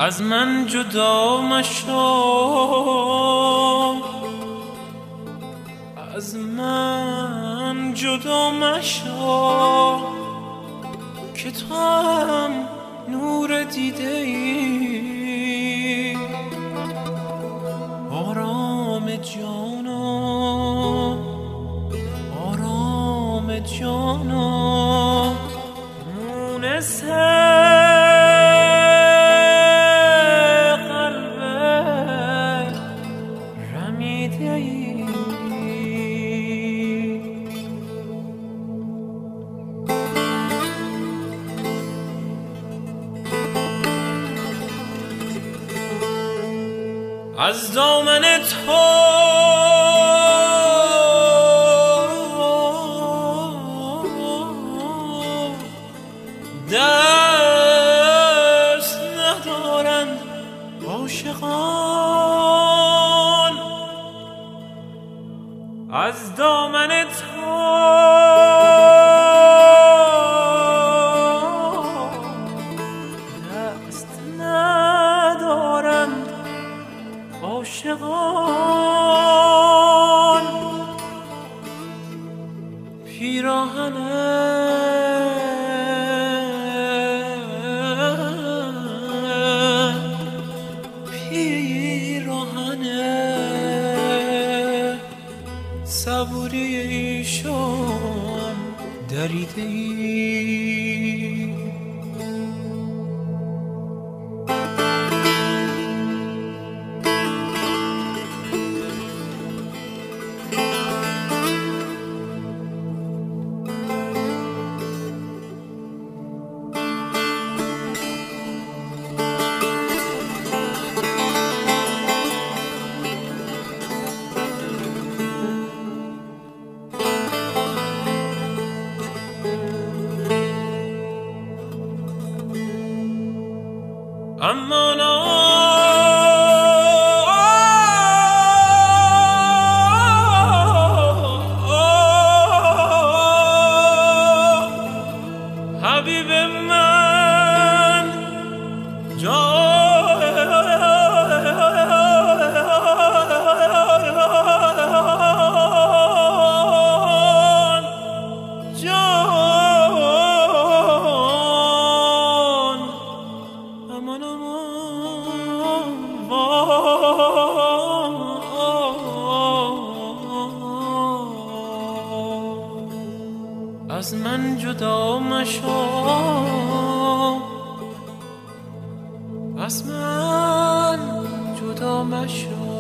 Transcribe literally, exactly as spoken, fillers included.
از من جدا مشو، از من جدا مشو که تو هم نور دیده ای. آرام جانا، آرام جانا، مونس قلب رمیده ای. از دامن تو دست ندارند عاشقان، از دامن تو دست ندارند عاشقان. پیراهن پیراهن صبوری ایشان دریده ای. اما نه حبیب من جان جان امان امان از من جدا مشو، از من جدا مشو.